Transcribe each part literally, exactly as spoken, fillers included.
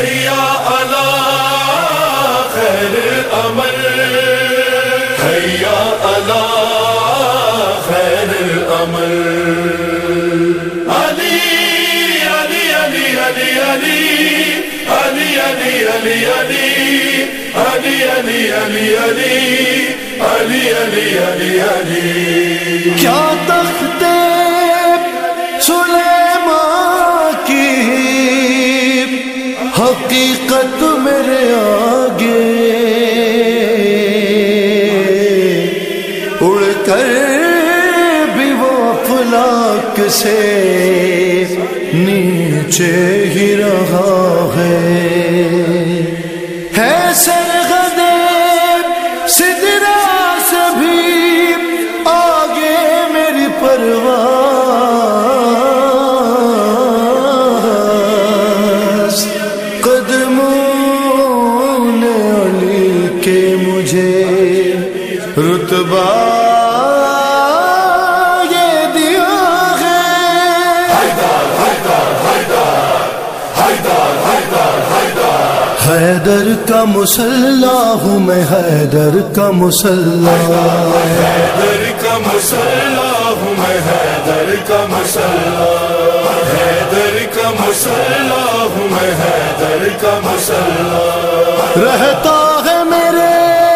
حیا علی خیر العمل، حیا علی خیر العمل، علی علی علی علی علی علی علی علی علی علی علی علی علی علی علی علی علی. کیا تخت سلیمان کی حقیقت میرے آگے، اڑ کر بھی وہ افلاک سے نیچے ہی رہا ہے. ہے سرغدے سدرا سے بھی آگے میری پرواز، قدموں نے علی کے مجھے رتبہ یہ دیا ہے. حیدر کا مسلح ہوں میں، حیدر کا مسلح، حیدر کا مسلح ہوں میں، حیدر کا مسلح، حیدر کا مسلح ہوں میں، حیدر کا مسلح. رہتا ہے میرے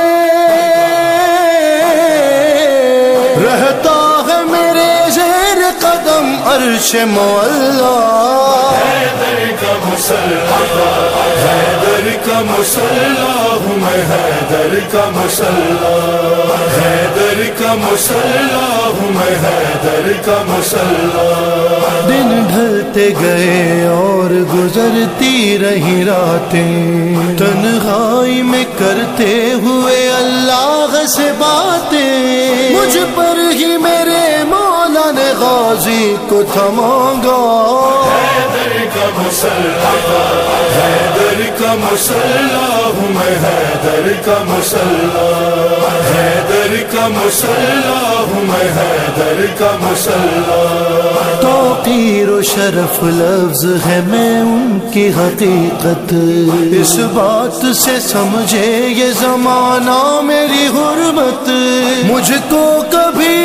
رہتا ہے میرے زیر قدم عرش معلا. حیدر کا مسلح، حیدر کا مسلح ہوں میں، حیدر کا مسلح، حیدر کا مسلح ہوں میں، حیدر کا مسلح. دن ڈھلتے گئے اور گزرتی رہی راتیں، تنہائی میں کرتے ہوئے اللہ سے باتیں. مجھ پر ہی میرے مولا نے غازی کو تھمانگا. حیدر کا مسلح، حیدر کا مسلح ہوں میں، حیدر کا مسلح، حیدر کا مسلح ہوں میں، حیدر کا مسلح. توقیر و شرف لفظ ہے میں ان کی حقیقت، اس بات سے سمجھے یہ زمانہ میری حرمت. مجھ کو کبھی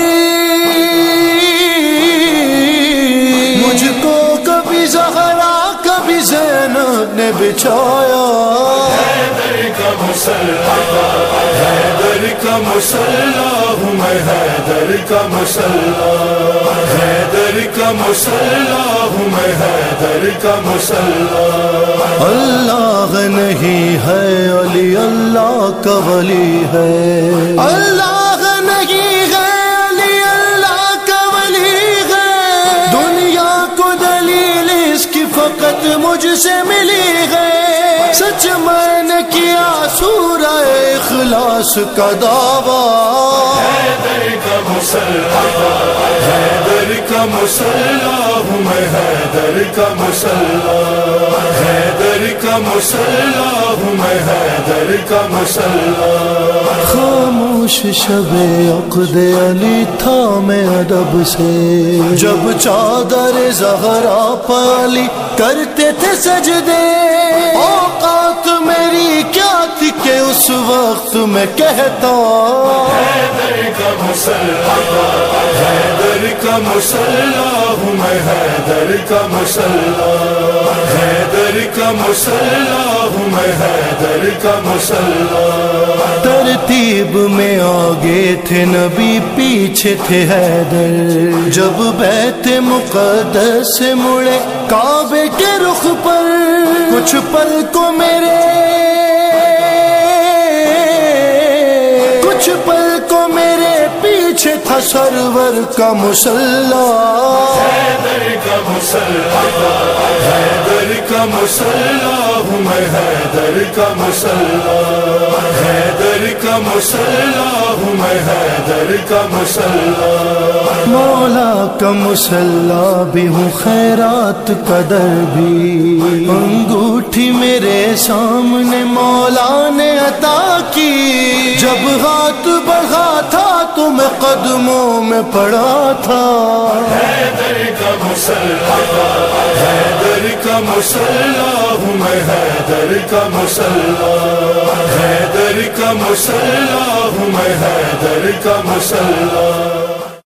مجھ کو کبھی زہرا کبھی زینب نے بچھایا. حیدر کا مسلح، حیدر کا مسلح ہوں میں، حیدر کا مسلح، حیدر کا مسلح ہوں میں، حیدر کا مسلح. اللہ نہیں ہے علی اللہ کا ولی ہے، اللہ نہیں ہے علی اللہ کا ولی ہے. دنیا کو دلیل اس کی فقط مجھ سے ملی ہے. سچ میں نے کیا سورہ اخلاص کا دعویٰ. حیدر کا مسلح، حیدر کا مسلح ہوں میں، حیدر کا مسلح، حیدر کا مسلح ہوں میں، حیدر کا مسلح. خاموش شب عقد علی تھا میں ادب سے، جب چادر زہرا پالی کرتے تھے سجدے. اوقات میری کیا تھی کہ اس وقت میں کہتا. حیدر کا مسلح، حیدر کا مسلح ہوں میں، حیدر کا مسلح، حیدر کا مسلح ہوں میں، حیدر کا مسلح. ترتیب میں آگے تھے نبی پیچھے تھے حیدر، جب بیت مقدس سے مڑے کعبے کے رخ پر. کچھ پل کو میرے کچھ پل کو میرے پیچھے تھا سرور کا مسلح. حیدر کا مسلح، حیدر کا مسلح ہوں میں، حیدر کا مسلح، حیدر کا مسلح ہوں میں، حیدر کا مسلح. مولا کا مسلح بھی ہوں، خیرات قدر بھی. انگوٹھی میرے سامنے مولا نے عطا کی، جب ہاتھ بڑھا تھا تو میں قدموں میں پڑا تھا، حیدر کا مسلح، حیدر کا مسلح ہوں میں، حیدر کا مسلح، حیدر کا مسلح ہوں میں، حیدر کا مسلح۔